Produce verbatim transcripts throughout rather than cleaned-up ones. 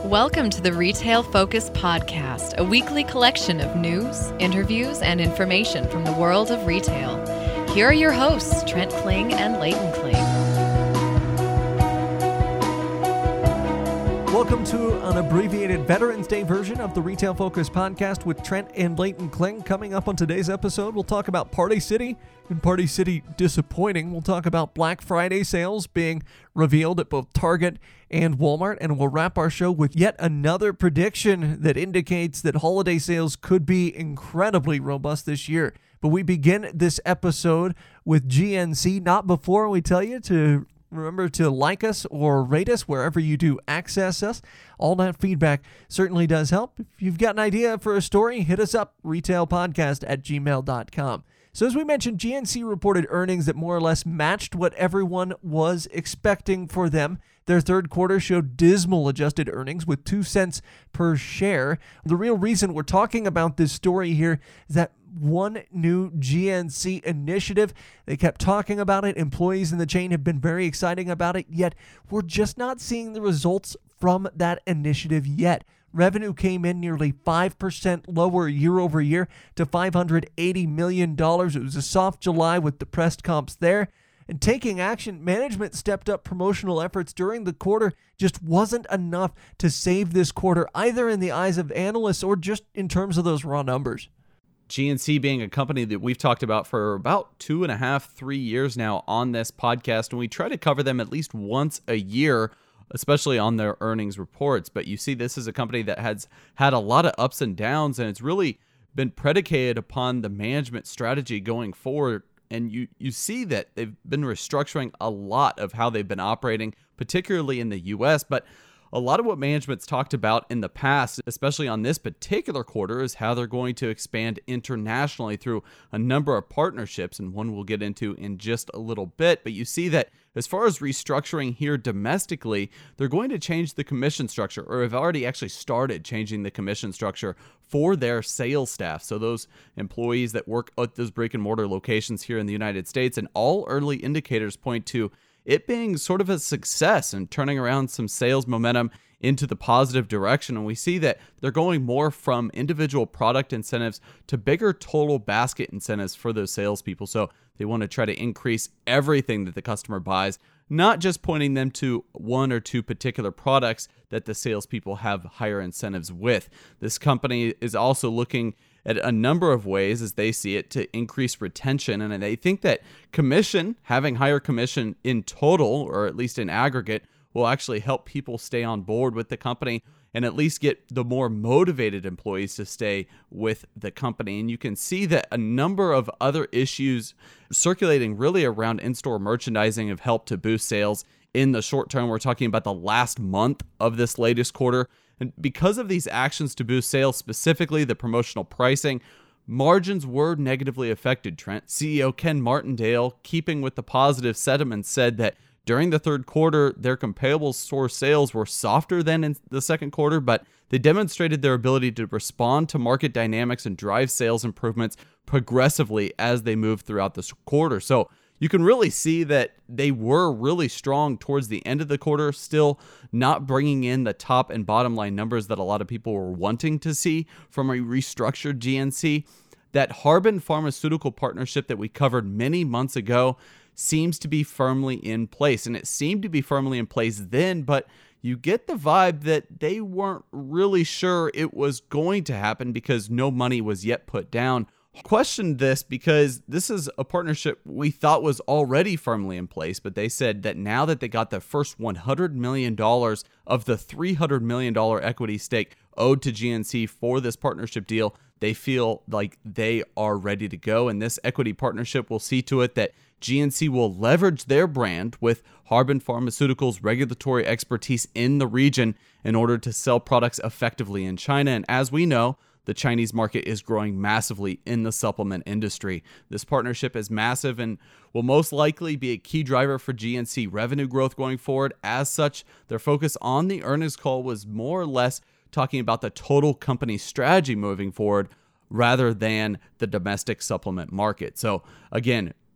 Welcome to the Retail Focus Podcast, a weekly collection of news, interviews, and information from the world of retail. Here are your hosts, Trent Kling and Leighton Kling. Welcome to an abbreviated Veterans Day version of the Retail Focus Podcast with Trent and Leighton Kling. Coming up on today's episode, we'll talk about Party City and Party City disappointing. We'll talk about Black Friday sales being revealed at both Target and Walmart, and we'll wrap our show with yet another prediction that indicates that holiday sales could be incredibly robust this year. But we begin this episode with G N C, not before we tell you to remember to like us or rate us wherever you do access us. All that feedback certainly does help. If you've got an idea for a story, hit us up, retailpodcast at gmail dot com. So as we mentioned, G N C reported earnings that more or less matched what everyone was expecting for them. Their third quarter showed dismal adjusted earnings with two cents per share. The real reason we're talking about this story here is that one new G N C initiative. They kept talking about it. Employees in the chain have been very excited about it, yet we're just not seeing the results from that initiative yet. Revenue came in nearly five percent lower year over year to five hundred eighty million dollars. It was a soft July with depressed comps there. And taking action, management stepped up promotional efforts during the quarter. Just wasn't enough to save this quarter, either in the eyes of analysts or just in terms of those raw numbers. G N C being a company that we've talked about for about two and a half, three years now on this podcast, and we try to cover them at least once a year, especially on their earnings reports. But you see, this is a company that has had a lot of ups and downs, and it's really been predicated upon the management strategy going forward. And you, you see that they've been restructuring a lot of how they've been operating, particularly in the U S, but a lot of what management's talked about in the past, especially on this particular quarter, is how they're going to expand internationally through a number of partnerships, and one we'll get into in just a little bit. But you see that as far as restructuring here domestically, they're going to change the commission structure, or have already actually started changing the commission structure for their sales staff. So those employees that work at those brick and mortar locations here in the United States, and all early indicators point to it being sort of a success and turning around some sales momentum into the positive direction. And we see that they're going more from individual product incentives to bigger total basket incentives for those salespeople. So they want to try to increase everything that the customer buys, not just pointing them to one or two particular products that the salespeople have higher incentives with. This company is also looking at a number of ways, as they see it, to increase retention. And they think that commission, having higher commission in total, or at least in aggregate, will actually help people stay on board with the company and at least get the more motivated employees to stay with the company. And you can see that a number of other issues circulating really around in-store merchandising have helped to boost sales in the short term. We're talking about the last month of this latest quarter. And because of these actions to boost sales, specifically the promotional pricing, margins were negatively affected, Trent. C E O Ken Martindale, keeping with the positive sentiment, said that during the third quarter, their comparable store sales were softer than in the second quarter, but they demonstrated their ability to respond to market dynamics and drive sales improvements progressively as they moved throughout this quarter. So you can really see that they were really strong towards the end of the quarter, still not bringing in the top and bottom line numbers that a lot of people were wanting to see from a restructured G N C. That Harbin Pharmaceutical partnership that we covered many months ago seems to be firmly in place, and it seemed to be firmly in place then, but you get the vibe that they weren't really sure it was going to happen because no money was yet put down. Questioned this because this is a partnership we thought was already firmly in place, but they said that now that they got the first one hundred million dollars of the three hundred million dollars equity stake owed to G N C for this partnership deal, they feel like they are ready to go. And this equity partnership will see to it that G N C will leverage their brand with Harbin Pharmaceuticals' regulatory expertise in the region in order to sell products effectively in China. And as we know, the Chinese market is growing massively in the supplement industry. This partnership is massive and will most likely be a key driver for G N C revenue growth going forward. As such, their focus on the earnings call was more or less talking about the total company strategy moving forward rather than the domestic supplement market. So again,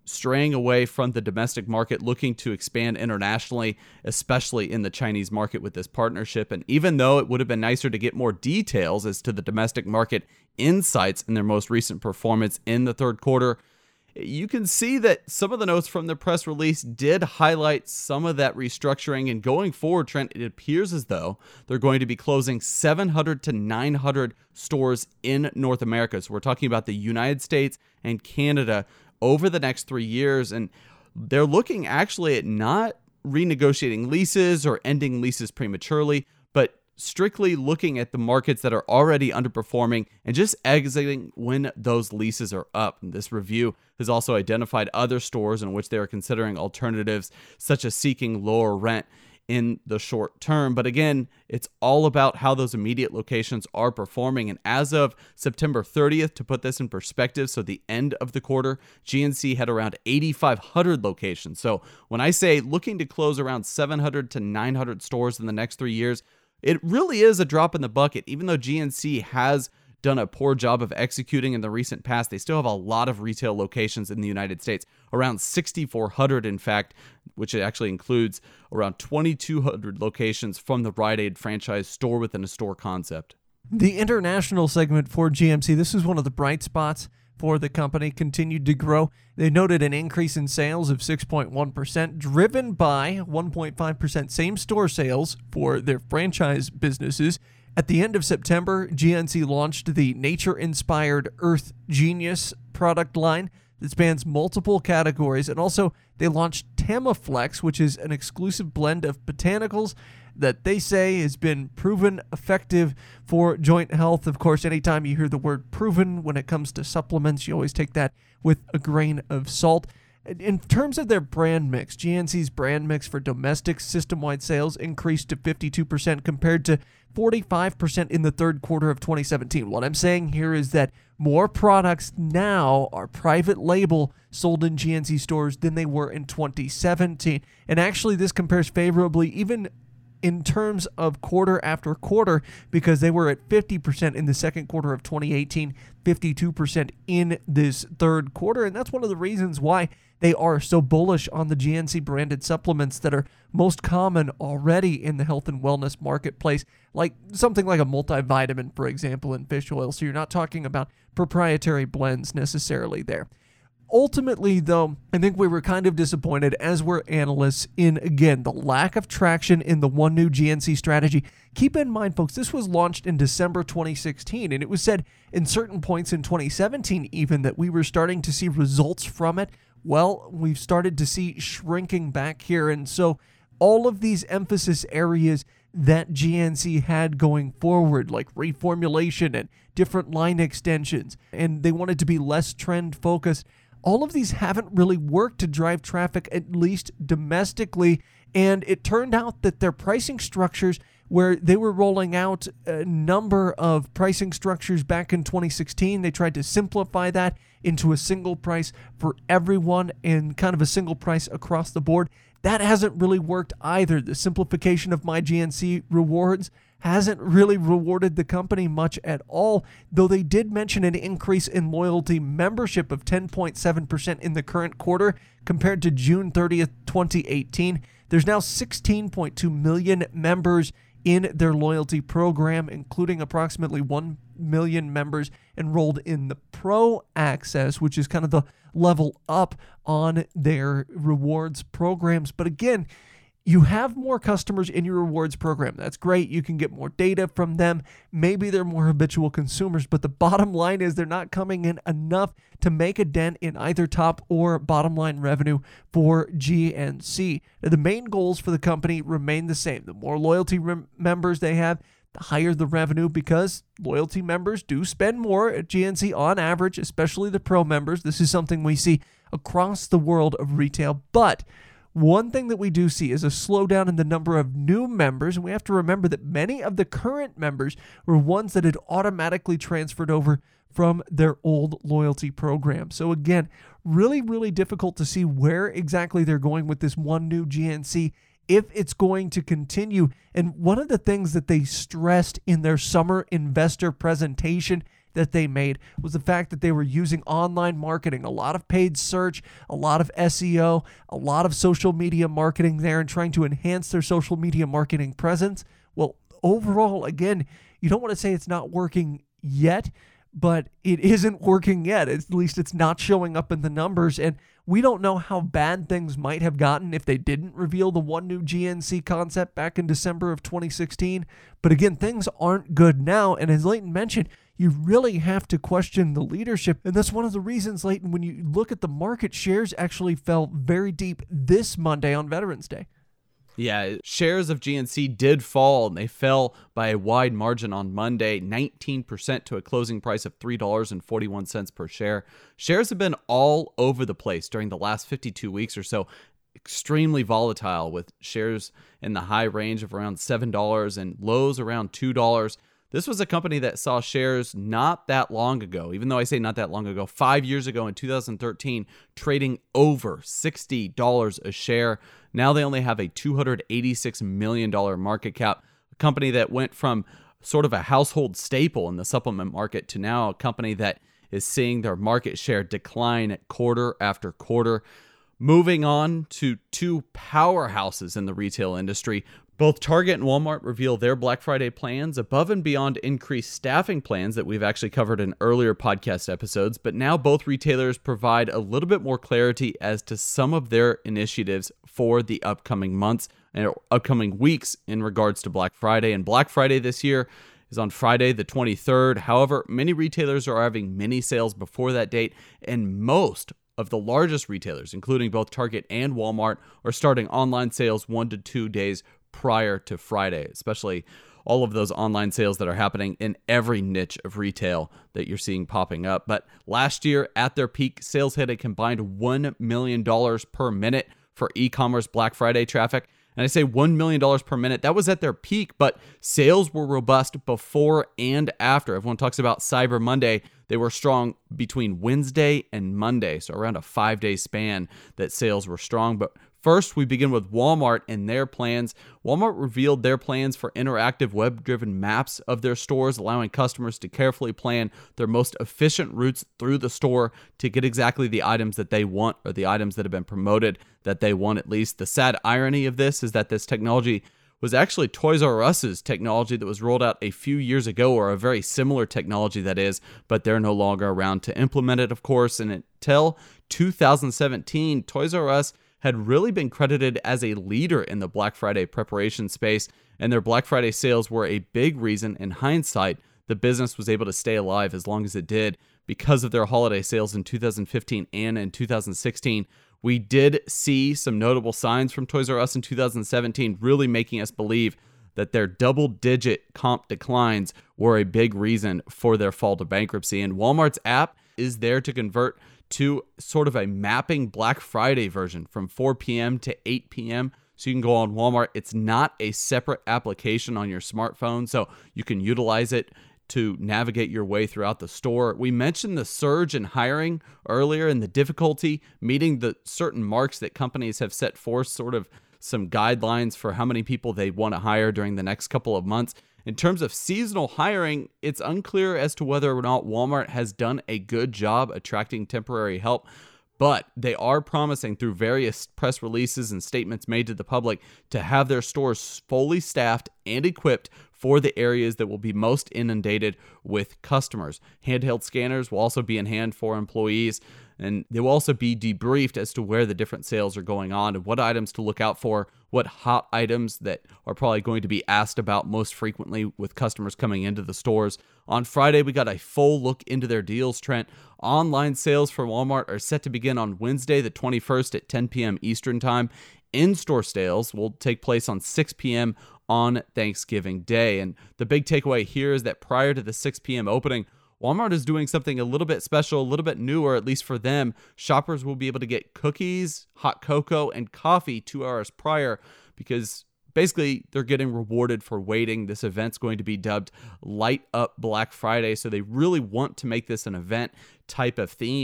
straying away from the domestic market, looking to expand internationally, especially in the Chinese market with this partnership. And even though it would have been nicer to get more details as to the domestic market insights in their most recent performance in the third quarter, you can see that some of the notes from the press release did highlight some of that restructuring. And going forward, Trent, it appears as though they're going to be closing seven hundred to nine hundred stores in North America. So we're talking about the United States and Canada over the next three years. And they're looking actually at not renegotiating leases or ending leases prematurely, but strictly looking at the markets that are already underperforming and just exiting when those leases are up. And this review has also identified other stores in which they are considering alternatives, such as seeking lower rent in the short term. But again, it's all about how those immediate locations are performing. And as of September thirtieth, to put this in perspective, so the end of the quarter, G N C had around eighty-five hundred locations. So when I say looking to close around seven hundred to nine hundred stores in the next three years, it really is a drop in the bucket. Even though G N C has done a poor job of executing in the recent past, they still have a lot of retail locations in the United States, around sixty-four hundred, in fact, which actually includes around twenty-two hundred locations from the Rite Aid franchise store within a store concept. The international segment for G N C, this is one of the bright spots for the company, continued to grow. They noted an increase in sales of six point one percent, driven by one point five percent same-store sales for their franchise businesses. At the end of September, G N C launched the nature-inspired Earth Genius product line that spans multiple categories, and also they launched Tamiflex, which is an exclusive blend of botanicals that they say has been proven effective for joint health. Of course, anytime you hear the word proven when it comes to supplements, you always take that with a grain of salt. In terms of their brand mix, G N C's brand mix for domestic system-wide sales increased to fifty-two percent compared to forty-five percent in the third quarter of twenty seventeen. What I'm saying here is that more products now are private label sold in G N C stores than they were in twenty seventeen. And actually, this compares favorably even in terms of quarter after quarter, because they were at fifty percent in the second quarter of twenty eighteen, fifty-two percent in this third quarter. And that's one of the reasons why they are so bullish on the G N C branded supplements that are most common already in the health and wellness marketplace, like something like a multivitamin, for example, in fish oil. So you're not talking about proprietary blends necessarily there. Ultimately, though, I think we were kind of disappointed, as were analysts, in, again, the lack of traction in the One New G N C strategy. Keep in mind, folks, this was launched in December twenty sixteen, and it was said in certain points in twenty seventeen even that we were starting to see results from it. Well, we've started to see shrinking back here, and so all of these emphasis areas that G N C had going forward, like reformulation and different line extensions, and they wanted to be less trend-focused, all of these haven't really worked to drive traffic, at least domestically, and it turned out that their pricing structures, where they were rolling out a number of pricing structures back in twenty sixteen, they tried to simplify that into a single price for everyone and kind of a single price across the board. That hasn't really worked either. The simplification of My G N C Rewards hasn't really rewarded the company much at all, though they did mention an increase in loyalty membership of ten point seven percent in the current quarter compared to June thirtieth, twenty eighteen. There's now sixteen point two million members in their loyalty program, including approximately one million members enrolled in the Pro Access, which is kind of the level up on their rewards programs. But again, you have more customers in your rewards program. That's great. You can get more data from them. Maybe they're more habitual consumers, but the bottom line is they're not coming in enough to make a dent in either top or bottom line revenue for G N C. Now, the main goals for the company remain the same. The more loyalty rem- members they have, the higher the revenue, because loyalty members do spend more at G N C on average, especially the pro members. This is something we see across the world of retail. But one thing that we do see is a slowdown in the number of new members, and we have to remember that many of the current members were ones that had automatically transferred over from their old loyalty program. So again, really, really difficult to see where exactly they're going with this One New G N C, if it's going to continue. And one of the things that they stressed in their summer investor presentation, that they made was the fact that they were using online marketing, a lot of paid search, a lot of S E O, a lot of social media marketing there, and trying to enhance their social media marketing presence. Well, overall, again, you don't want to say it's not working yet, but it isn't working yet. At least it's not showing up in the numbers, and we don't know how bad things might have gotten if they didn't reveal the one new G N C concept back in December of twenty sixteen. But again, things aren't good now, and as Leighton mentioned, you really have to question the leadership, and that's one of the reasons, Leighton, when you look at the market, shares actually fell very deep this Monday on Veterans Day. Yeah, shares of G N C did fall, and they fell by a wide margin on Monday, nineteen percent to a closing price of three dollars and forty-one cents per share. Shares have been all over the place during the last fifty-two weeks or so, extremely volatile, with shares in the high range of around seven dollars and lows around two dollars. This was a company that saw shares not that long ago, even though I say not that long ago, five years ago in two thousand thirteen, trading over sixty dollars a share. Now they only have a two hundred eighty-six million dollars market cap, a company that went from sort of a household staple in the supplement market to now a company that is seeing their market share decline quarter after quarter. Moving on to two powerhouses in the retail industry, both Target and Walmart reveal their Black Friday plans above and beyond increased staffing plans that we've actually covered in earlier podcast episodes, but now both retailers provide a little bit more clarity as to some of their initiatives for the upcoming months and upcoming weeks in regards to Black Friday. And Black Friday this year is on Friday the twenty-third. However, many retailers are having mini sales before that date, and most of the largest retailers, including both Target and Walmart, are starting online sales one to two days prior to Friday, especially all of those online sales that are happening in every niche of retail that you're seeing popping up. But last year, at their peak, sales hit a combined one million dollars per minute for e-commerce Black Friday traffic. And I say one million dollars per minute. That was at their peak, but sales were robust before and after. Everyone talks about Cyber Monday. They were strong between Wednesday and Monday, so around a five-day span that sales were strong. But first, we begin with Walmart and their plans. Walmart revealed their plans for interactive web-driven maps of their stores, allowing customers to carefully plan their most efficient routes through the store to get exactly the items that they want, or the items that have been promoted that they want at least. The sad irony of this is that this technology was actually Toys R Us's technology that was rolled out a few years ago, or a very similar technology that is, but they're no longer around to implement it, of course. And until two thousand seventeen, Toys R Us had really been credited as a leader in the Black Friday preparation space, and their Black Friday sales were a big reason, in hindsight, the business was able to stay alive as long as it did because of their holiday sales in two thousand fifteen and in two thousand sixteen. We did see some notable signs from Toys R Us in two thousand seventeen, really making us believe that their double-digit comp declines were a big reason for their fall to bankruptcy. And Walmart's app is there to convert to sort of a mapping Black Friday version from four p.m. to eight p.m. So you can go on Walmart. It's not a separate application on your smartphone, so you can utilize it to navigate your way throughout the store. We mentioned the surge in hiring earlier and the difficulty meeting the certain marks that companies have set forth, sort of some guidelines for how many people they want to hire during the next couple of months. In terms of seasonal hiring, it's unclear as to whether or not Walmart has done a good job attracting temporary help, but they are promising through various press releases and statements made to the public to have their stores fully staffed and equipped for the areas that will be most inundated with customers. Handheld scanners will also be in hand for employees, and they will also be debriefed as to where the different sales are going on and what items to look out for, what hot items that are probably going to be asked about most frequently with customers coming into the stores. On Friday, we got a full look into their deals, Trent. Online sales for Walmart are set to begin on Wednesday, the twenty-first at ten p.m. Eastern Time. In-store sales will take place on six p.m. on Thanksgiving Day. And the big takeaway here is that prior to the six p.m. opening, Walmart is doing something a little bit special, a little bit newer, at least for them. Shoppers will be able to get cookies, hot cocoa, and coffee two hours prior, because basically they're getting rewarded for waiting. This event's going to be dubbed Light Up Black Friday, so they really want to make this an event type of theme. And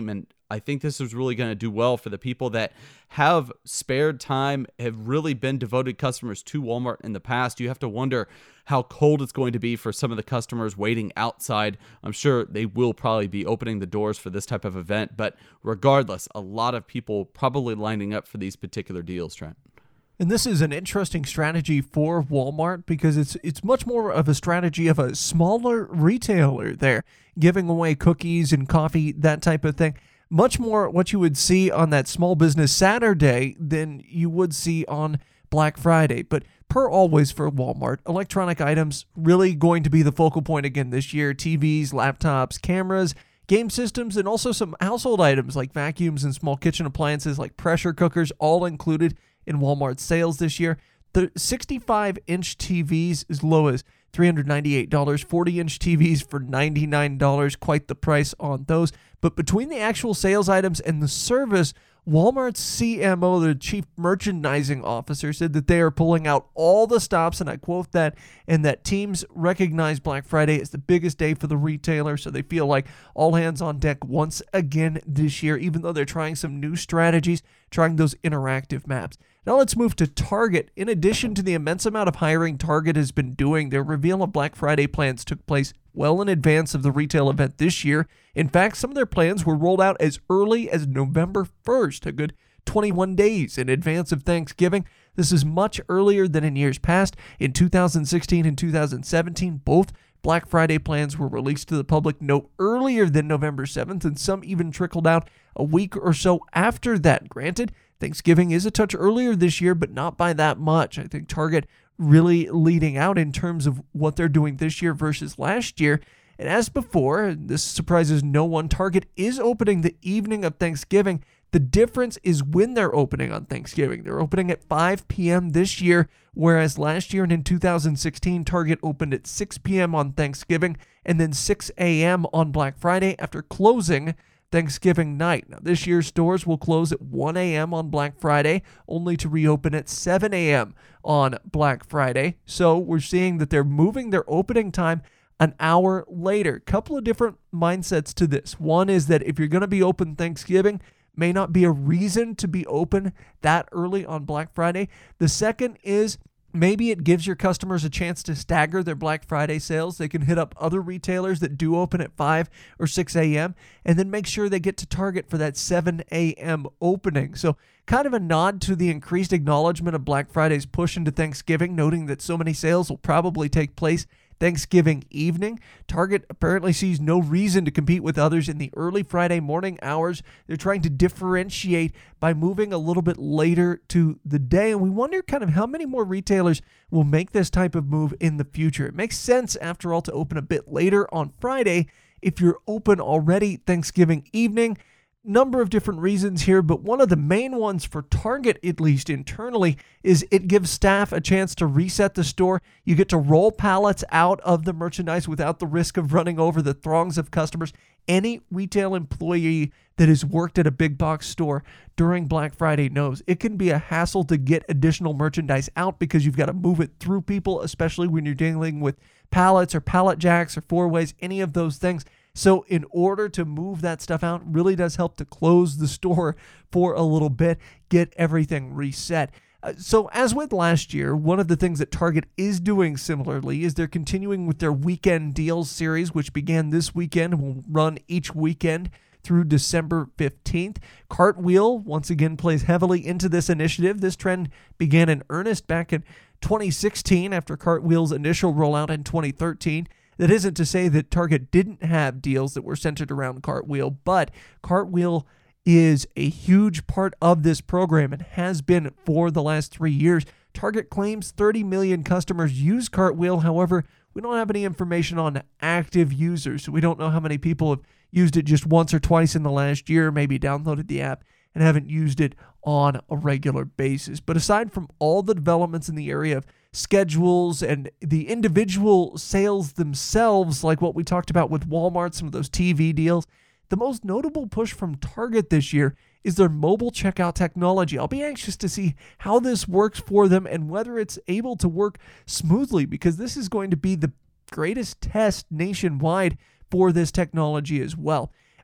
I think this is really going to do well for the people that have spared time, have really been devoted customers to Walmart in the past. You have to wonder how cold it's going to be for some of the customers waiting outside. I'm sure they will probably be opening the doors for this type of event, but regardless, a lot of people probably lining up for these particular deals, Trent. And this is an interesting strategy for Walmart because it's it's much more of a strategy of a smaller retailer there, giving away cookies and coffee, that type of thing. Much more what you would see on that Small Business Saturday than you would see on Black Friday. But per always for Walmart, electronic items really going to be the focal point again this year. T Vs, laptops, cameras, game systems, and also some household items like vacuums and small kitchen appliances like pressure cookers, all included in Walmart's sales this year. The sixty-five inch T Vs as low as three hundred ninety-eight dollars, forty inch T Vs for ninety-nine dollars, quite the price on those. But between the actual sales items and the service, Walmart's C M O, the Chief Merchandising Officer, said that they are pulling out all the stops, and I quote that, and that teams recognize Black Friday as the biggest day for the retailer, so they feel like all hands on deck once again this year, even though they're trying some new strategies, trying those interactive maps. Now let's move to Target. In addition to the immense amount of hiring Target has been doing, their reveal of Black Friday plans took place well in advance of the retail event this year. In fact, some of their plans were rolled out as early as November first, a good twenty-one days in advance of Thanksgiving. This is much earlier than in years past. In two thousand sixteen and two thousand seventeen, both Black Friday plans were released to the public no earlier than November seventh, and some even trickled out a week or so after that. Granted, Thanksgiving is a touch earlier this year, but not by that much. I think Target really leading out in terms of what they're doing this year versus last year. And as before, this surprises no one, Target is opening the evening of Thanksgiving. The difference is when they're opening on Thanksgiving. They're opening at five p.m. this year, whereas last year and in two thousand sixteen, Target opened at six p.m. on Thanksgiving and then six a.m. on Black Friday after closing Thanksgiving night. Now, this year's stores will close at one a.m. on Black Friday, only to reopen at seven a.m. on Black Friday. So we're seeing that they're moving their opening time an hour later. Couple of different mindsets to this. One is that if you're going to be open Thanksgiving, may not be a reason to be open that early on Black Friday. The second is maybe it gives your customers a chance to stagger their Black Friday sales. They can hit up other retailers that do open at five or six a.m. and then make sure they get to Target for that seven a.m. opening. So kind of a nod to the increased acknowledgement of Black Friday's push into Thanksgiving, noting that so many sales will probably take place Thanksgiving evening. Target apparently sees no reason to compete with others in the early Friday morning hours. They're trying to differentiate by moving a little bit later to the day. And we wonder kind of how many more retailers will make this type of move in the future. It makes sense, after all, to open a bit later on Friday if you're open already Thanksgiving evening. Number of different reasons here, but one of the main ones for Target, at least internally, is it gives staff a chance to reset the store. You get to roll pallets out of the merchandise without the risk of running over the throngs of customers. Any retail employee that has worked at a big box store during Black Friday knows it can be a hassle to get additional merchandise out because you've got to move it through people, especially when you're dealing with pallets or pallet jacks or four ways, any of those things. So in order to move that stuff out, really does help to close the store for a little bit, get everything reset. Uh, so as with last year, one of the things that Target is doing similarly is they're continuing with their weekend deals series, which began this weekend and will run each weekend through December fifteenth. Cartwheel, once again, plays heavily into this initiative. This trend began in earnest back in twenty sixteen after Cartwheel's initial rollout in twenty thirteen. That isn't to say that Target didn't have deals that were centered around Cartwheel, but Cartwheel is a huge part of this program and has been for the last three years. Target claims thirty million customers use Cartwheel. However, we don't have any information on active users, so we don't know how many people have used it just once or twice in the last year, maybe downloaded the app and haven't used it on a regular basis. But aside from all the developments in the area of schedules and the individual sales themselves, like what we talked about with Walmart, some of those T V deals, the most notable push from Target this year is their mobile checkout technology. I'll be anxious to see how this works for them and whether it's able to work smoothly, because this is going to be the greatest test nationwide for this technology as well.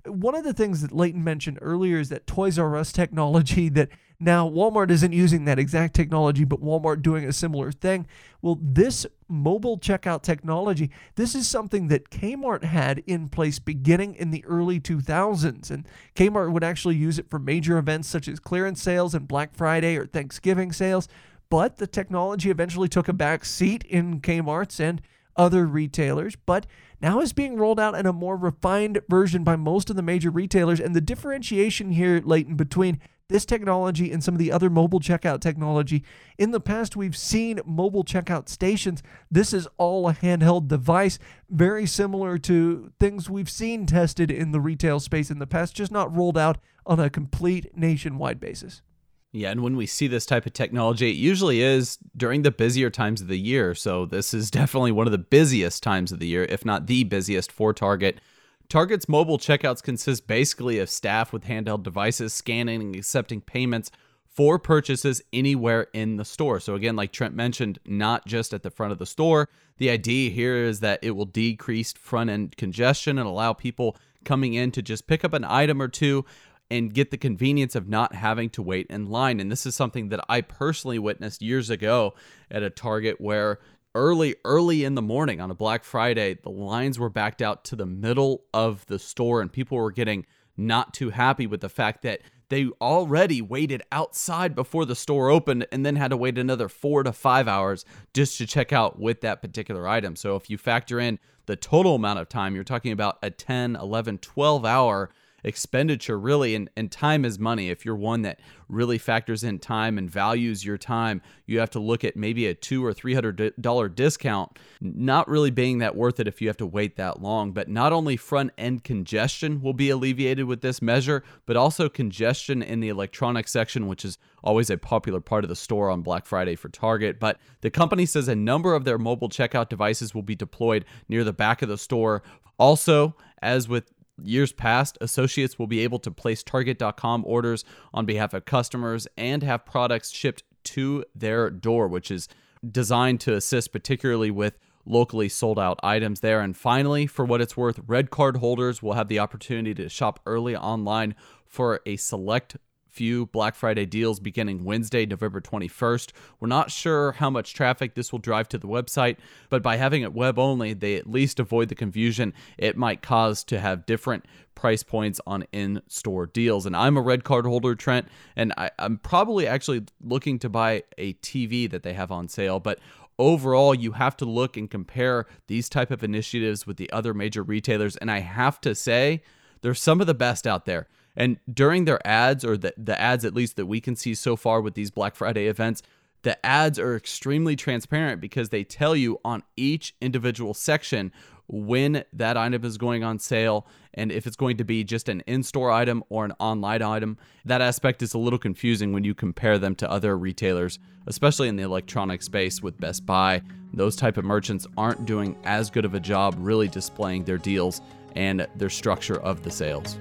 one of the things that Leighton mentioned earlier is that Toys R Us technology, that now Walmart isn't using that exact technology, but Walmart doing a similar thing. Well, this mobile checkout technology, this is something that Kmart had in place beginning in the early two thousands. And Kmart would actually use it for major events such as clearance sales and Black Friday or Thanksgiving sales. But the technology eventually took a back seat in Kmart's and other retailers, but now is being rolled out in a more refined version by most of the major retailers. And the differentiation here, Leighton, between this technology and some of the other mobile checkout technology, in the past we've seen mobile checkout stations. This is all a handheld device, very similar to things we've seen tested in the retail space in the past, just not rolled out on a complete nationwide basis. Yeah, and when we see this type of technology, it usually is during the busier times of the year. So this is definitely one of the busiest times of the year, if not the busiest for Target. Target's mobile checkouts consist basically of staff with handheld devices scanning and accepting payments for purchases anywhere in the store. So again, like Trent mentioned, not just at the front of the store. The idea here is that it will decrease front-end congestion and allow people coming in to just pick up an item or two and get the convenience of not having to wait in line. And this is something that I personally witnessed years ago at a Target where early, early in the morning on a Black Friday, the lines were backed out to the middle of the store and people were getting not too happy with the fact that they already waited outside before the store opened and then had to wait another four to five hours just to check out with that particular item. So if you factor in the total amount of time, you're talking about a ten, eleven, twelve hour expenditure, really, and, and time is money. If you're one that really factors in time and values your time, you have to look at maybe a two or three hundred dollar discount, not really being that worth it if you have to wait that long. But not only front end congestion will be alleviated with this measure, but also congestion in the electronics section, which is always a popular part of the store on Black Friday for Target. But the company says a number of their mobile checkout devices will be deployed near the back of the store. Also, as with years past, associates will be able to place Target dot com orders on behalf of customers and have products shipped to their door, which is designed to assist particularly with locally sold out items there. And finally, for what it's worth, Red Card holders will have the opportunity to shop early online for a select few Black Friday deals beginning Wednesday, November twenty-first. We're not sure how much traffic this will drive to the website, but by having it web only, they at least avoid the confusion it might cause to have different price points on in-store deals. And I'm a Red Card holder, Trent, and I, I'm probably actually looking to buy a T V that they have on sale, but overall, you have to look and compare these type of initiatives with the other major retailers, and I have to say, they're some of the best out there. And during their ads, or the, the ads at least that we can see so far with these Black Friday events, the ads are extremely transparent because they tell you on each individual section when that item is going on sale and if it's going to be just an in-store item or an online item. That aspect is a little confusing when you compare them to other retailers, especially in the electronic space with Best Buy. Those type of merchants aren't doing as good of a job really displaying their deals and their structure of the sales.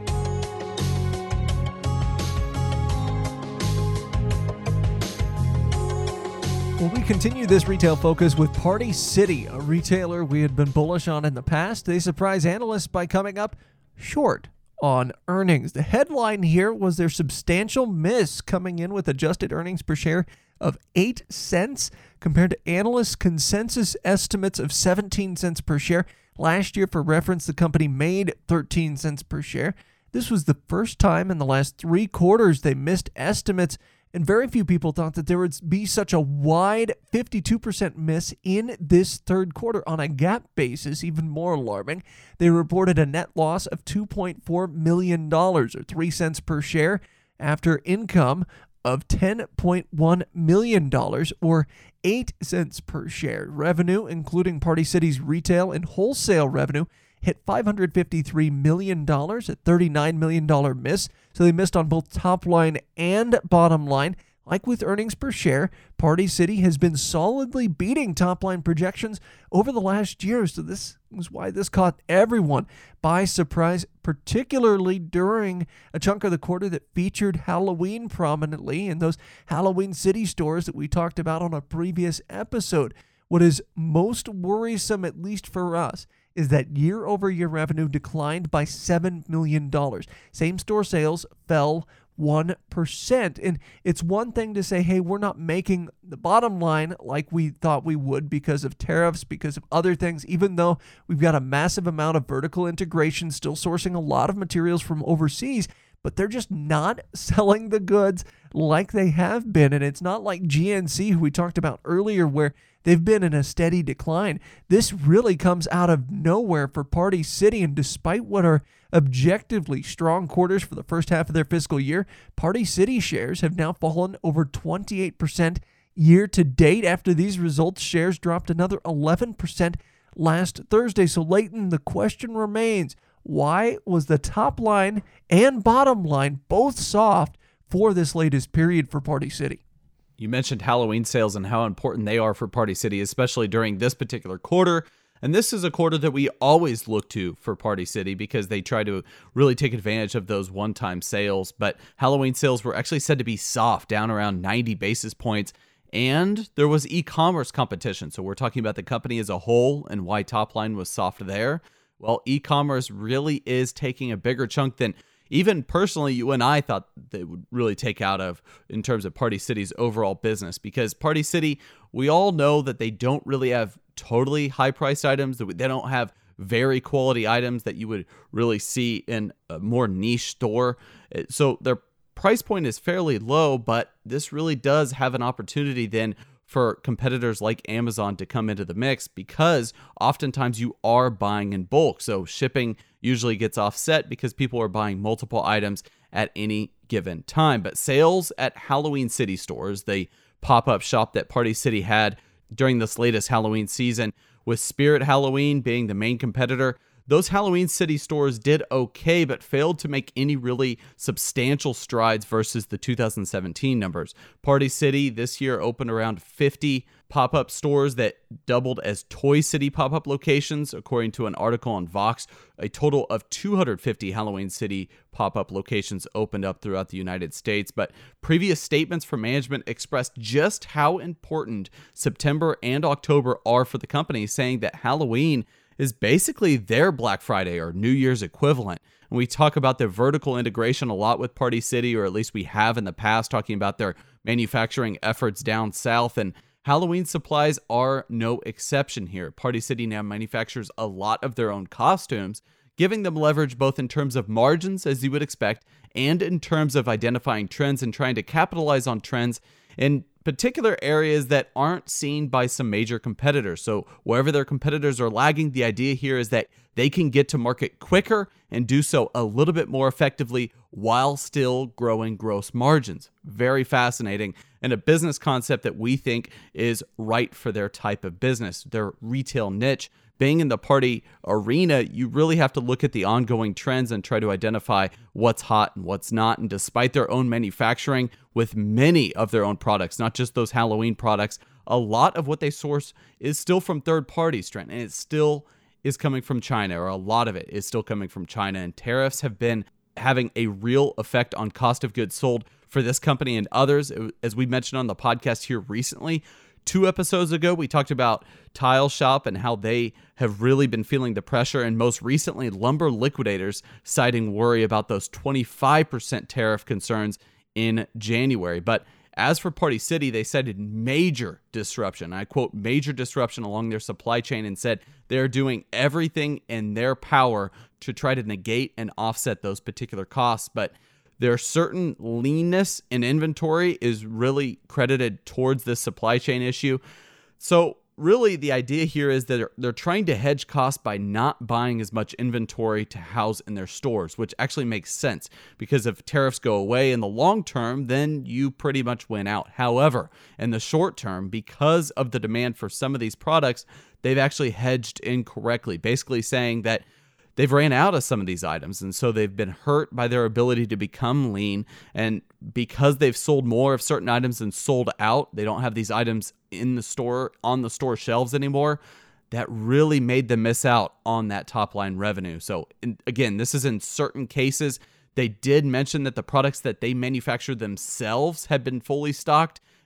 Well, we continue this retail focus with Party City, a retailer we had been bullish on in the past. They surprise analysts by coming up short on earnings. The headline here was their substantial miss, coming in with adjusted earnings per share of eight cents compared to analysts' consensus estimates of seventeen cents per share. Last year, for reference, the company made thirteen cents per share. This was the first time in the last three quarters they missed estimates, and very few people thought that there would be such a wide fifty-two percent miss in this third quarter. On a GAAP basis, even more alarming, they reported a net loss of two point four million dollars, or three cents per share, after income of ten point one million dollars, or eight cents per share. Revenue, including Party City's retail and wholesale revenue, hit five hundred fifty-three million dollars, a thirty-nine million dollars miss. So they missed on both top line and bottom line. Like with earnings per share, Party City has been solidly beating top line projections over the last year. So this was why this caught everyone by surprise, particularly during a chunk of the quarter that featured Halloween prominently in those Halloween City stores that we talked about on a previous episode. What is most worrisome, at least for us, is that year-over-year revenue declined by seven million dollars. Same-store sales fell one percent. And it's one thing to say, hey, we're not making the bottom line like we thought we would because of tariffs, because of other things, even though we've got a massive amount of vertical integration, still sourcing a lot of materials from overseas, but they're just not selling the goods like they have been. And it's not like G N C, who we talked about earlier, where they've been in a steady decline. This really comes out of nowhere for Party City, and despite what are objectively strong quarters for the first half of their fiscal year, Party City shares have now fallen over twenty-eight percent year to date. After these results, shares dropped another eleven percent last Thursday. So, Leighton, the question remains, why was the top line and bottom line both soft for this latest period for Party City? You mentioned Halloween sales and how important they are for Party City, especially during this particular quarter. And this is a quarter that we always look to for Party City because they try to really take advantage of those one-time sales. But Halloween sales were actually said to be soft, down around ninety basis points. And there was e-commerce competition. So we're talking about the company as a whole and why top line was soft there. Well, e-commerce really is taking a bigger chunk than even personally you and I thought they would really take out of in terms of Party City's overall business. Because Party City, we all know that they don't really have totally high-priced items. They don't have very quality items that you would really see in a more niche store. So their price point is fairly low, but this really does have an opportunity then for competitors like Amazon to come into the mix, because oftentimes you are buying in bulk. So shipping usually gets offset because people are buying multiple items at any given time. But sales at Halloween City stores, the pop-up shop that Party City had during this latest Halloween season, with Spirit Halloween being the main competitor, those Halloween City stores did okay, but failed to make any really substantial strides versus the two thousand seventeen numbers. Party City this year opened around fifty pop-up stores that doubled as Toy City pop-up locations, according to an article on Vox. A total of two hundred fifty Halloween City pop-up locations opened up throughout the United States. But previous statements from management expressed just how important September and October are for the company, saying that Halloween is basically their Black Friday or New Year's equivalent. And we talk about their vertical integration a lot with Party City, or at least we have in the past, talking about their manufacturing efforts down south, and Halloween supplies are no exception here. Party City now manufactures a lot of their own costumes, giving them leverage both in terms of margins, as you would expect, and in terms of identifying trends and trying to capitalize on trends in particular areas that aren't seen by some major competitors. So wherever their competitors are lagging, the idea here is that they can get to market quicker and do so a little bit more effectively while still growing gross margins. Very fascinating, and a business concept that we think is right for their type of business, their retail niche. Being in the party arena, you really have to look at the ongoing trends and try to identify what's hot and what's not. And despite their own manufacturing with many of their own products, not just those Halloween products, a lot of what they source is still from third parties, Trent, and it still is coming from China, or a lot of it is still coming from China. And tariffs have been having a real effect on cost of goods sold for this company and others. As we mentioned on the podcast here recently, Two episodes ago, we talked about Tile Shop and how they have really been feeling the pressure, and most recently, Lumber Liquidators citing worry about those twenty-five percent tariff concerns in January. But as for Party City, they cited major disruption. I quote, major disruption along their supply chain, and said they're doing everything in their power to try to negate and offset those particular costs. But their certain leanness in inventory is really credited towards this supply chain issue. So really the idea here is that they're, they're trying to hedge costs by not buying as much inventory to house in their stores, which actually makes sense, because if tariffs go away in the long term, then you pretty much win out. However, in the short term, because of the demand for some of these products, they've actually hedged incorrectly, basically saying that they've ran out of some of these items, and so they've been hurt by their ability to become lean. And because they've sold more of certain items and sold out, they don't have these items in the store, on the store shelves anymore. That really made them miss out on that top line revenue. So in, again, this is in certain cases. They did mention that the products that they manufacture themselves had been fully stocked,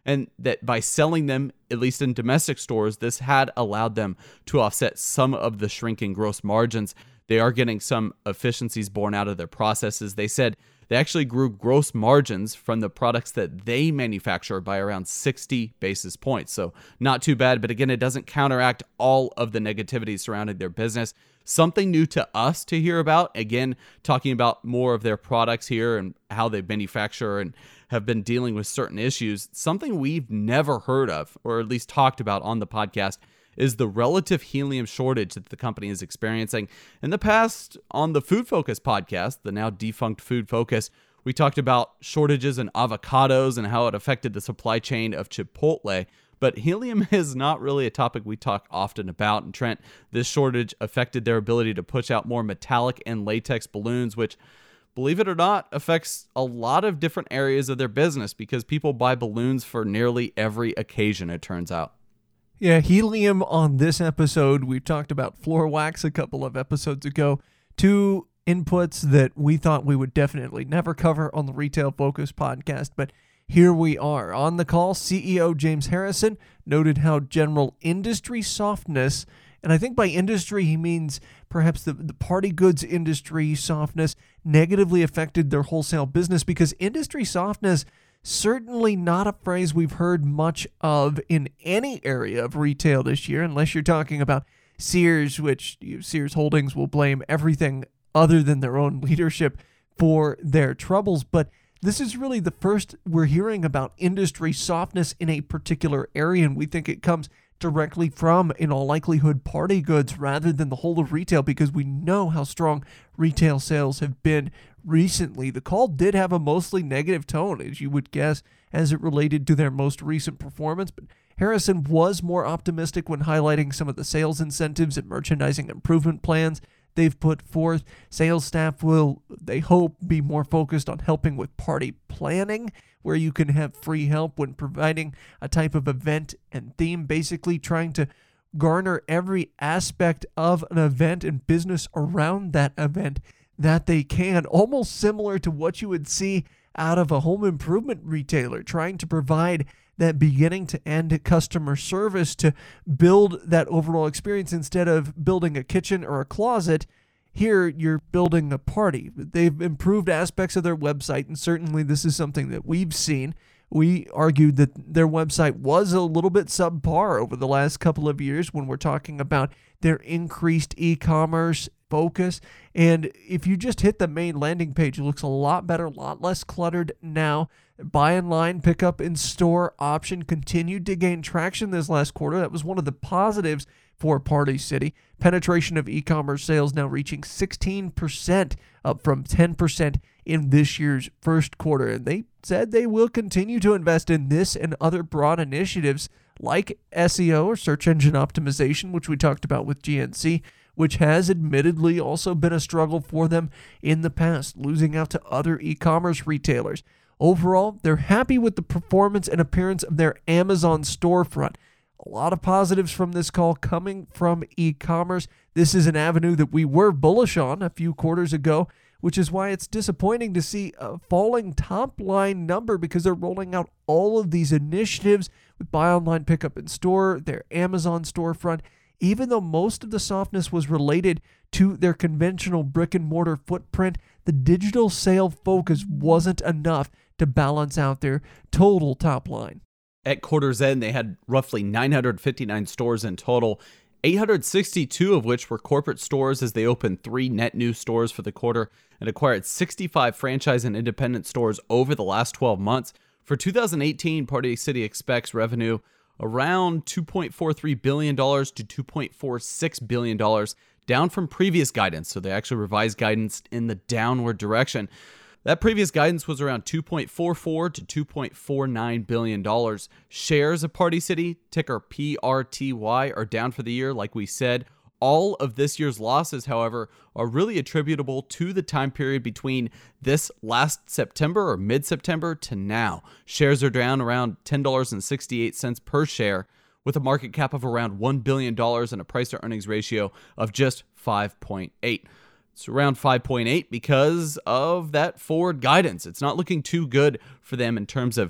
and that by selling them, at least in domestic stores, this had allowed them to offset some of the shrinking gross margins. They are getting some efficiencies born out of their processes. They said they actually grew gross margins from the products that they manufacture by around sixty basis points. So not too bad, but again, it doesn't counteract all of the negativity surrounding their business. Something new to us to hear about, again, talking about more of their products here and how they manufacture and have been dealing with certain issues. Something we've never heard of, or at least talked about on the podcast, is the relative helium shortage that the company is experiencing. In the past, on the Food Focus podcast, the now defunct Food Focus, we talked about shortages in avocados and how it affected the supply chain of Chipotle. But helium is not really a topic we talk often about. And Trent, this shortage affected their ability to push out more metallic and latex balloons, which, believe it or not, affects a lot of different areas of their business because people buy balloons for nearly every occasion, it turns out. Yeah, helium on this episode. We talked about floor wax a couple of episodes ago. Two inputs that we thought we would definitely never cover on the Retail Focus podcast, but here we are. On the call, C E O James Harrison noted how general industry softness, and I think by industry he means perhaps the, the party goods industry softness, negatively affected their wholesale business, because industry softness, certainly not a phrase we've heard much of in any area of retail this year, unless you're talking about Sears, which Sears Holdings will blame everything other than their own leadership for their troubles. But this is really the first we're hearing about industry softness in a particular area, and we think it comes directly from, in all likelihood, party goods rather than the whole of retail, because we know how strong retail sales have been recently. The call did have a mostly negative tone, as you would guess, as it related to their most recent performance, but Harrison was more optimistic when highlighting some of the sales incentives and merchandising improvement plans they've put forth. Sales staff will, they hope, be more focused on helping with party planning, where you can have free help when providing a type of event and theme, basically trying to garner every aspect of an event and business around that event that they can, almost similar to what you would see out of a home improvement retailer, trying to provide that beginning to end customer service to build that overall experience. Instead of building a kitchen or a closet, here you're building a party. They've improved aspects of their website, and certainly this is something that we've seen. We argued that their website was a little bit subpar over the last couple of years when we're talking about their increased e-commerce focus. And if you just hit the main landing page, it looks a lot better, a lot less cluttered now. Buy online, pick up in store option continued to gain traction this last quarter. That was one of the positives for Party City. Penetration of e-commerce sales now reaching sixteen percent, up from ten percent in this year's first quarter. And they said they will continue to invest in this and other broad initiatives like S E O, or search engine optimization, which we talked about with G N C, which has admittedly also been a struggle for them in the past, losing out to other e-commerce retailers. Overall, they're happy with the performance and appearance of their Amazon storefront. A lot of positives from this call coming from e-commerce. This is an avenue that we were bullish on a few quarters ago, which is why it's disappointing to see a falling top-line number, because they're rolling out all of these initiatives with buy online, pick up in store, their Amazon storefront. Even though most of the softness was related to their conventional brick-and-mortar footprint, the digital sale focus wasn't enough to balance out their total top line. At quarter's end, they had roughly nine hundred fifty-nine stores in total, eight hundred sixty-two of which were corporate stores, as they opened three net new stores for the quarter and acquired sixty-five franchise and independent stores over the last twelve months. For two thousand eighteen, Party City expects revenue around two point four three billion dollars to two point four six billion dollars, down from previous guidance. So they actually revised guidance in the downward direction. That previous guidance was around two point four four to two point four nine billion dollars. Shares of Party City, ticker P R T Y, are down for the year, like we said. All of this year's losses, however, are really attributable to the time period between this last September or mid-September to now. Shares are down around ten dollars and sixty-eight cents per share, with a market cap of around one billion dollars and a price-to-earnings ratio of just five point eight. It's around five point eight because of that forward guidance. It's not looking too good for them in terms of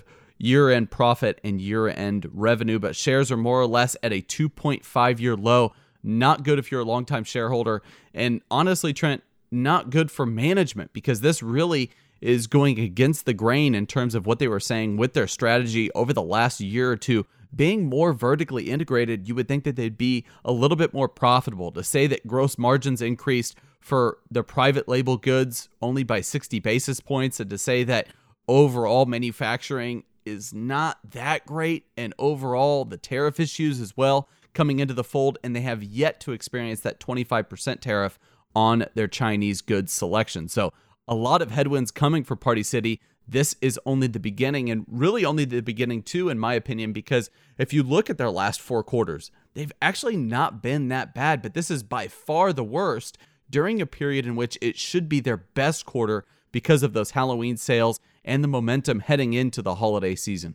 year-end profit and year-end revenue, but shares are more or less at a two point five year low. Not good if you're a longtime shareholder. And honestly, Trent, not good for management, because this really is going against the grain in terms of what they were saying with their strategy over the last year or two. Being more vertically integrated, you would think that they'd be a little bit more profitable. To say that gross margins increased for the private label goods only by sixty basis points, and to say that overall manufacturing is not that great, and overall the tariff issues as well coming into the fold, and they have yet to experience that twenty-five percent tariff on their Chinese goods selection. So a lot of headwinds coming for Party City. This is only the beginning, and really only the beginning too, in my opinion, because if you look at their last four quarters, they've actually not been that bad, but this is by far the worst during a period in which it should be their best quarter because of those Halloween sales and the momentum heading into the holiday season.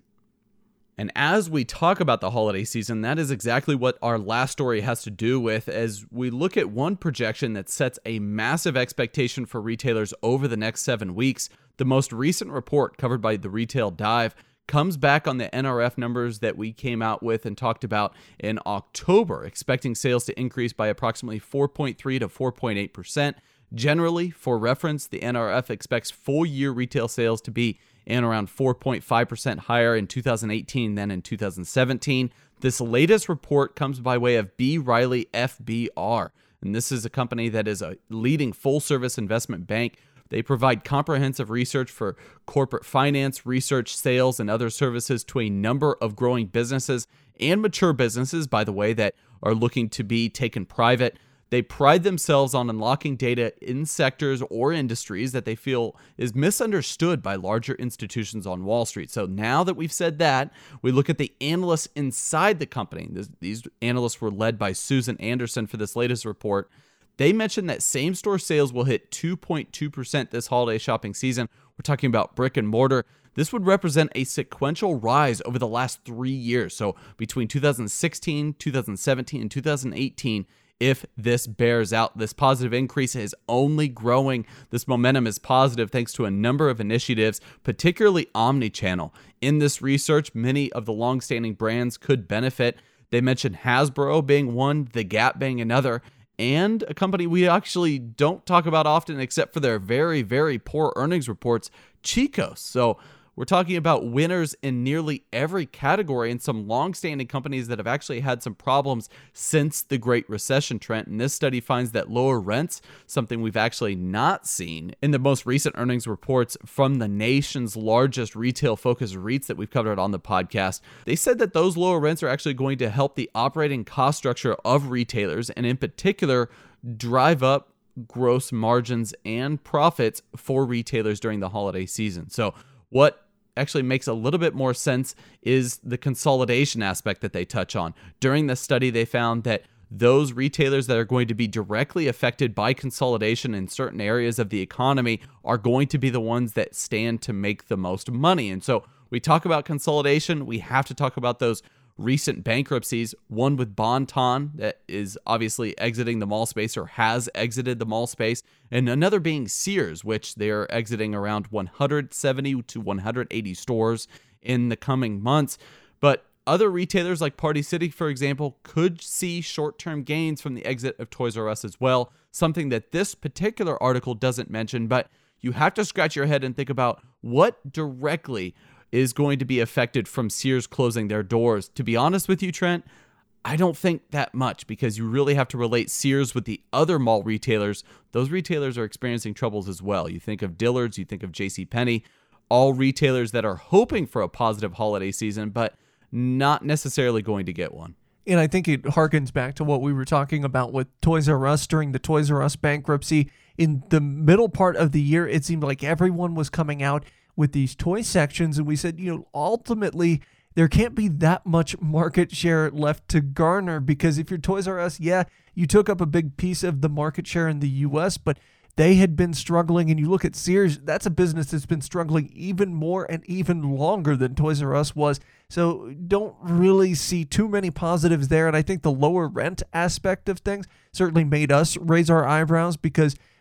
And as we talk about the holiday season, that is exactly what our last story has to do with, as we look at one projection that sets a massive expectation for retailers over the next seven weeks. The most recent report, covered by the Retail Dive, comes back on the N R F numbers that we came out with and talked about in October, expecting sales to increase by approximately four point three to four point eight percent. Generally, for reference, the N R F expects full-year retail sales to be in around four point five percent higher in two thousand eighteen than in two thousand seventeen. This latest report comes by way of B. Riley F B R, and this is a company that is a leading full-service investment bank. They provide comprehensive research for corporate finance, research, sales, and other services to a number of growing businesses and mature businesses, by the way, that are looking to be taken private. They pride themselves on unlocking data in sectors or industries that they feel is misunderstood by larger institutions on Wall Street. So now that we've said that, we look at the analysts inside the company. This, these analysts were led by Susan Anderson for this latest report. They mentioned that same-store sales will hit two point two percent this holiday shopping season. We're talking about brick and mortar. This would represent a sequential rise over the last three years. So between two thousand sixteen, two thousand seventeen, and two thousand eighteen, if this bears out, this positive increase is only growing. This momentum is positive thanks to a number of initiatives, particularly omni-channel. In this research, many of the long-standing brands could benefit. They mentioned Hasbro being one, The Gap being another, and a company we actually don't talk about often except for their very, very poor earnings reports, Chico's. So we're talking about winners in nearly every category, and some long-standing companies that have actually had some problems since the Great Recession, Trent. And this study finds that lower rents, something we've actually not seen in the most recent earnings reports from the nation's largest retail-focused REITs that we've covered on the podcast. They said that those lower rents are actually going to help the operating cost structure of retailers, and in particular, drive up gross margins and profits for retailers during the holiday season. So what actually makes a little bit more sense is the consolidation aspect that they touch on. During the study, they found that those retailers that are going to be directly affected by consolidation in certain areas of the economy are going to be the ones that stand to make the most money. And so we talk about consolidation, we have to talk about those recent bankruptcies, one with Bon-Ton that is obviously exiting the mall space or has exited the mall space, and another being Sears, which they're exiting around one hundred seventy to one hundred eighty stores in the coming months. But other retailers like Party City, for example, could see short-term gains from the exit of Toys R Us as well, something that this particular article doesn't mention, but you have to scratch your head and think about what directly is going to be affected from Sears closing their doors. To be honest with you, Trent, I don't think that much, because you really have to relate Sears with the other mall retailers. Those retailers are experiencing troubles as well. You think of Dillard's, you think of JCPenney, all retailers that are hoping for a positive holiday season, but not necessarily going to get one. And I think it harkens back to what we were talking about with Toys R Us during the Toys R Us bankruptcy. In the middle part of the year, it seemed like everyone was coming out with these toy sections, and we said, you know, ultimately there can't be that much market share left to garner, because if you're Toys R Us, yeah, you took up a big piece of the market share in the U S, but they had been struggling, and you look at Sears, that's a business that's been struggling even more and even longer than Toys R Us was. So don't really see too many positives there, and I think the lower rent aspect of things certainly made us raise our eyebrows, because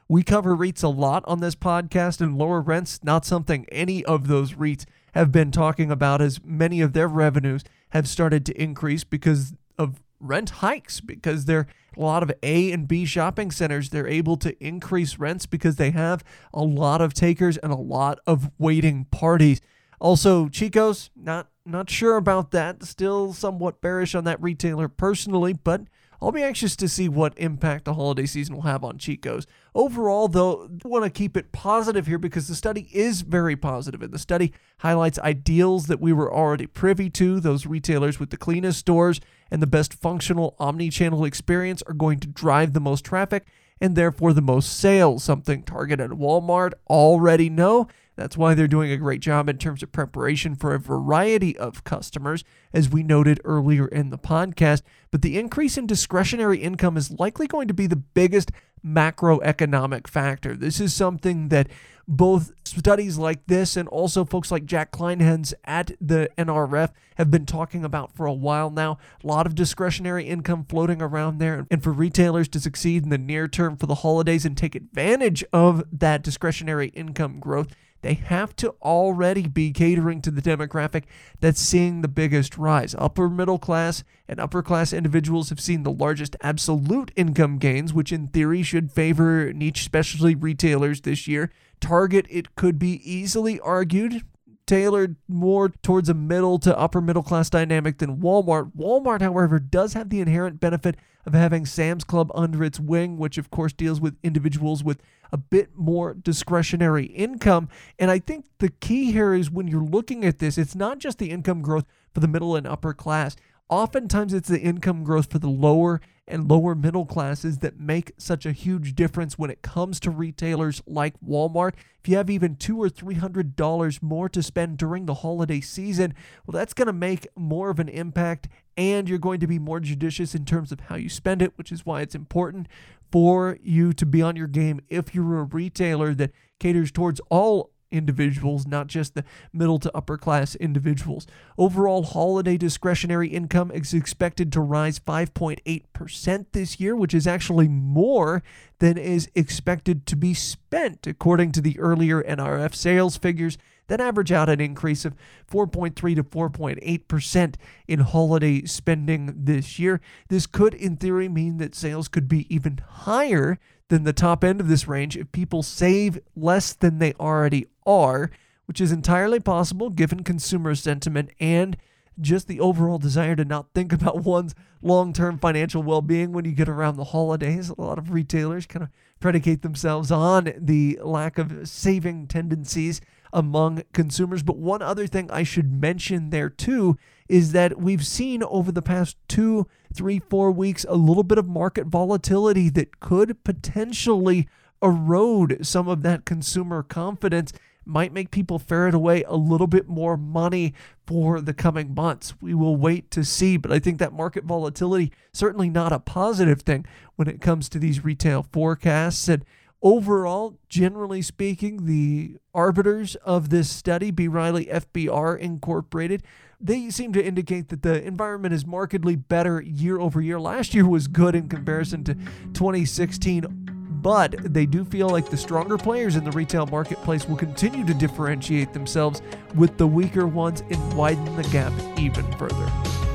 We cover REITs a lot on this podcast, and lower rents, not something any of those REITs have been talking about, as many of their revenues have started to increase because of rent hikes, because they're a lot of A and B shopping centers. They're able to increase rents because they have a lot of takers and a lot of waiting parties. Also, Chico's, not not sure about that. Still somewhat bearish on that retailer personally, but I'll be anxious to see what impact the holiday season will have on Chico's. Overall, though, I want to keep it positive here because the study is very positive, and the study highlights ideals that we were already privy to. Those retailers with the cleanest stores and the best functional omni-channel experience are going to drive the most traffic and therefore the most sales, something Target and Walmart already know. That's why they're doing a great job in terms of preparation for a variety of customers, as we noted earlier in the podcast. But the increase in discretionary income is likely going to be the biggest macroeconomic factor. This is something that both studies like this and also folks like Jack Kleinhans at the N R F have been talking about for a while now. A lot of discretionary income floating around there. And for retailers to succeed in the near term for the holidays and take advantage of that discretionary income growth, they have to already be catering to the demographic that's seeing the biggest rise. Upper middle class and upper class individuals have seen the largest absolute income gains, which in theory should favor niche specialty retailers this year. Target, it could be easily argued, tailored more towards a middle to upper middle class dynamic than Walmart. Walmart, however, does have the inherent benefit of having Sam's Club under its wing, which of course deals with individuals with a bit more discretionary income. And I think the key here is when you're looking at this, it's not just the income growth for the middle and upper class. Oftentimes it's the income growth for the lower and lower middle classes that make such a huge difference when it comes to retailers like Walmart. If you have even two or three hundred dollars more to spend during the holiday season, well, that's going to make more of an impact, and you're going to be more judicious in terms of how you spend it, which is why it's important for you to be on your game if you're a retailer that caters towards all individuals, not just the middle to upper class individuals. Overall, holiday discretionary income is expected to rise five point eight percent this year, which is actually more than is expected to be spent, according to the earlier N R F sales figures that average out an increase of four point three to four point eight percent in holiday spending this year. This could, in theory, mean that sales could be even higher than the top end of this range if people save less than they already are, which is entirely possible given consumer sentiment and just the overall desire to not think about one's long-term financial well-being when you get around the holidays. A lot of retailers kind of predicate themselves on the lack of saving tendencies among consumers. But one other thing I should mention there too is that we've seen over the past two, three, four weeks a little bit of market volatility that could potentially erode some of that consumer confidence, might make people ferret away a little bit more money for the coming months. We will wait to see, but I think that market volatility certainly not a positive thing when it comes to these retail forecasts. And overall, generally speaking, the arbiters of this study, B. Riley F B R Incorporated, they seem to indicate that the environment is markedly better year over year. Last year was good in comparison to twenty sixteen, but they do feel like the stronger players in the retail marketplace will continue to differentiate themselves with the weaker ones and widen the gap even further.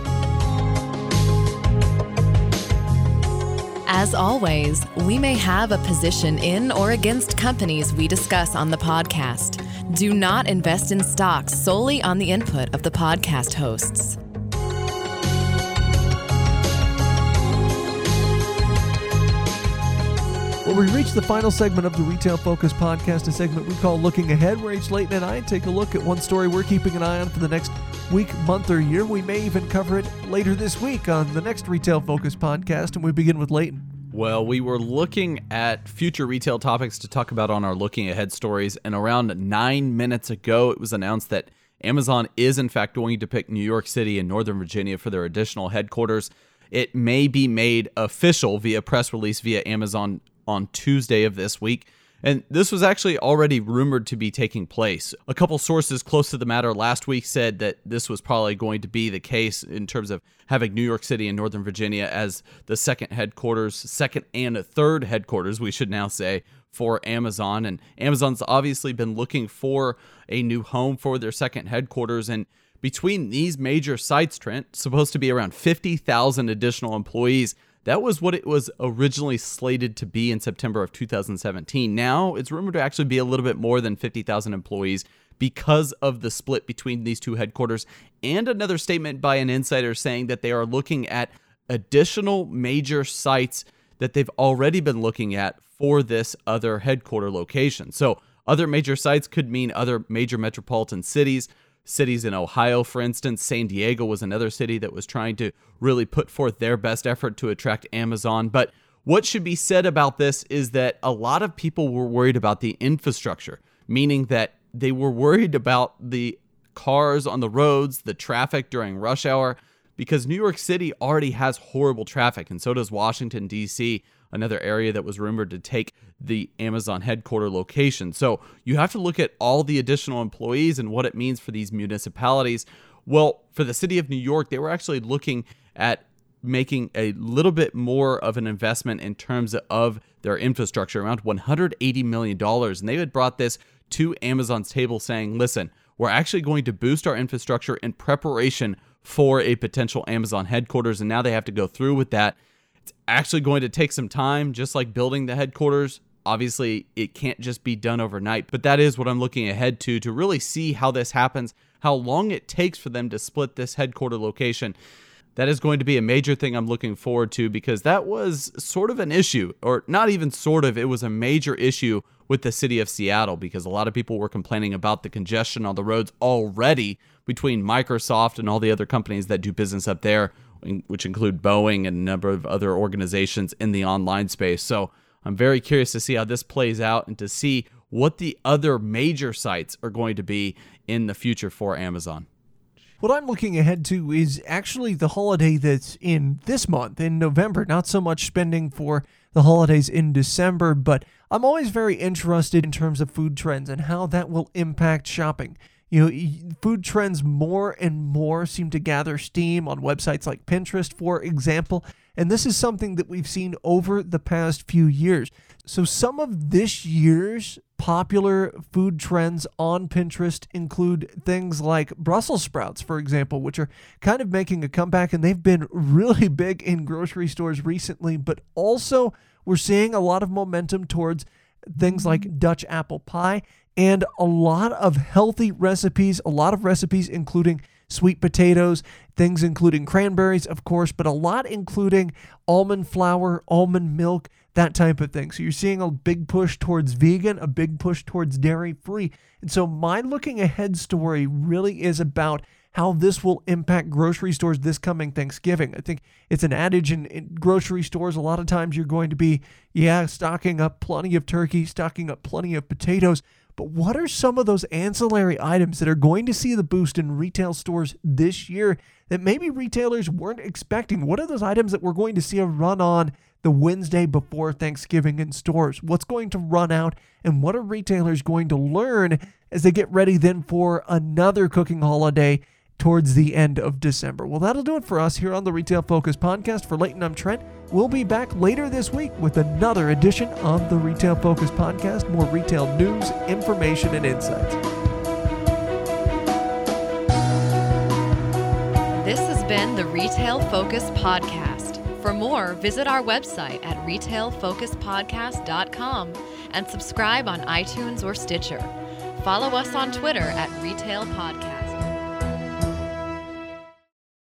As always, we may have a position in or against companies we discuss on the podcast. Do not invest in stocks solely on the input of the podcast hosts. Well, we reached the final segment of the Retail Focus podcast, a segment we call Looking Ahead, where each Leighton and I take a look at one story we're keeping an eye on for the next week, month, or year. We may even cover it later this week on the next Retail Focus podcast, and we begin with Leighton. Well, we were looking at future retail topics to talk about on our Looking Ahead stories, and around nine minutes ago, it was announced that Amazon is, in fact, going to pick New York City and Northern Virginia for their additional headquarters. It may be made official via press release via Amazon on Tuesday of this week. And this was actually already rumored to be taking place. A couple sources close to the matter last week said that this was probably going to be the case in terms of having New York City and Northern Virginia as the second headquarters, second and a third headquarters, we should now say, for Amazon. And Amazon's obviously been looking for a new home for their second headquarters. And between these major sites, Trent, supposed to be around fifty thousand additional employees. That was what it was originally slated to be in September of two thousand seventeen. Now it's rumored to actually be a little bit more than fifty thousand employees because of the split between these two headquarters, and another statement by an insider saying that they are looking at additional major sites that they've already been looking at for this other headquarter location. So other major sites could mean other major metropolitan cities. Cities in Ohio, for instance. San Diego was another city that was trying to really put forth their best effort to attract Amazon. But what should be said about this is that a lot of people were worried about the infrastructure, meaning that they were worried about the cars on the roads, the traffic during rush hour, because New York City already has horrible traffic, and so does Washington, D C, another area that was rumored to take the Amazon headquarter location. So you have to look at all the additional employees and what it means for these municipalities. Well, for the city of New York, they were actually looking at making a little bit more of an investment in terms of their infrastructure, around one hundred eighty million dollars. And they had brought this to Amazon's table saying, listen, we're actually going to boost our infrastructure in preparation for a potential Amazon headquarters. And now they have to go through with that. It's actually going to take some time, just like building the headquarters. Obviously, it can't just be done overnight, but that is what I'm looking ahead to, to really see how this happens, how long it takes for them to split this headquarter location. That is going to be a major thing I'm looking forward to, because that was sort of an issue, or not even sort of, it was a major issue with the city of Seattle, because a lot of people were complaining about the congestion on the roads already between Microsoft and all the other companies that do business up there, which include Boeing and a number of other organizations in the online space. So I'm very curious to see how this plays out and to see what the other major sites are going to be in the future for Amazon. What I'm looking ahead to is actually the holiday that's in this month, in November. Not so much spending for the holidays in December, but I'm always very interested in terms of food trends and how that will impact shopping. You know, food trends more and more seem to gather steam on websites like Pinterest, for example, and this is something that we've seen over the past few years. So some of this year's popular food trends on Pinterest include things like Brussels sprouts, for example, which are kind of making a comeback, and they've been really big in grocery stores recently, but also we're seeing a lot of momentum towards things like Dutch apple pie, and a lot of healthy recipes, a lot of recipes including sweet potatoes, things including cranberries, of course, but a lot including almond flour, almond milk, that type of thing. So you're seeing a big push towards vegan, a big push towards dairy-free. And so my looking ahead story really is about how this will impact grocery stores this coming Thanksgiving. I think it's an adage in, in grocery stores. A lot of times you're going to be, yeah, stocking up plenty of turkey, stocking up plenty of potatoes. But what are some of those ancillary items that are going to see the boost in retail stores this year that maybe retailers weren't expecting? What are those items that we're going to see a run on the Wednesday before Thanksgiving in stores? What's going to run out, and what are retailers going to learn as they get ready then for another cooking holiday towards the end of December? Well, that'll do it for us here on the Retail Focus Podcast. For Leighton, I'm Trent. We'll be back later this week with another edition of the Retail Focus Podcast. More retail news, information, and insights. This has been the Retail Focus Podcast. For more, visit our website at retail focus podcast dot com and subscribe on iTunes or Stitcher. Follow us on Twitter at Retail Podcast.